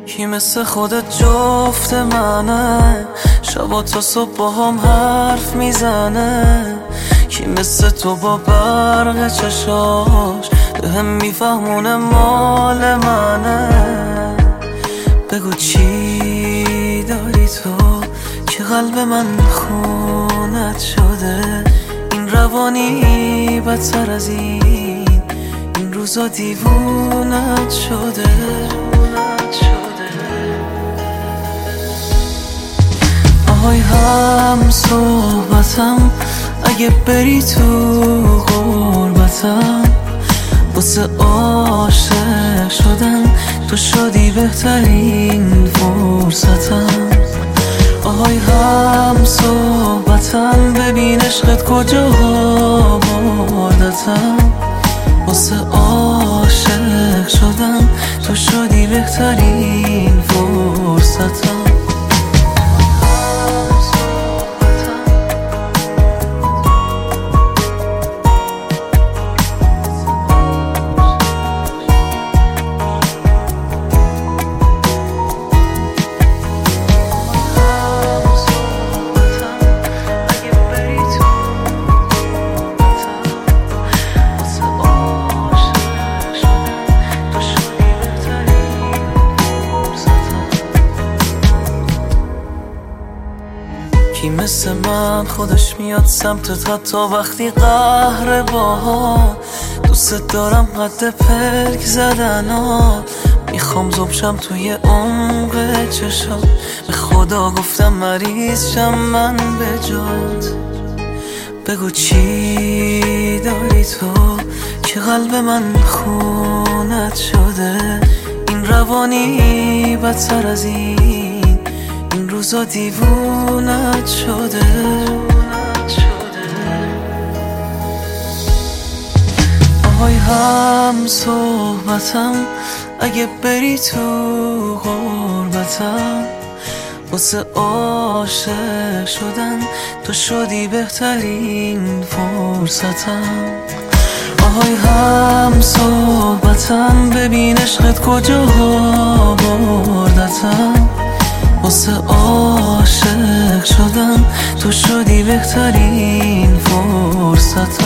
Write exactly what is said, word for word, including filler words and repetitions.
کی مثل خودت جفت منه، شبا تا صبح با هم حرف میزنه. کی مثل تو با برق چشاش به هم میفهمونه مال منه. بگو چی داری تو که قلب من خونت شده. این روانی بدتر از این، این روزا دیوونت شده. آهای هم صحبتم، اگه بری تو غربتم، واسه عاشق شدن تو شدی بهترین فرصتم. آهای هم صحبتم، ببین عشقت کجا بردتم. واسه عاشق شدن تو شدی بهترین فرصتم. کی مثل من خودش میاد سمتت حتی وقتی قهر باها. دوست دارم قد پلک زدن ها، میخوام زبشم توی عمق چشات. به خدا گفتم مریض شم من به جات. بگو چی داری تو که قلب من خونت شده. این روانی بدتر از این، این روزا دیوونت شده. آهای هم صحبتم، اگه بری تو غربتم، واسه عاشق شدن تو شدی بهترین فرصتم. آهای هم صحبتم، ببین عشقت کجا بردتم. واسه عاشق شدن تو شدی بهترین فرصتم.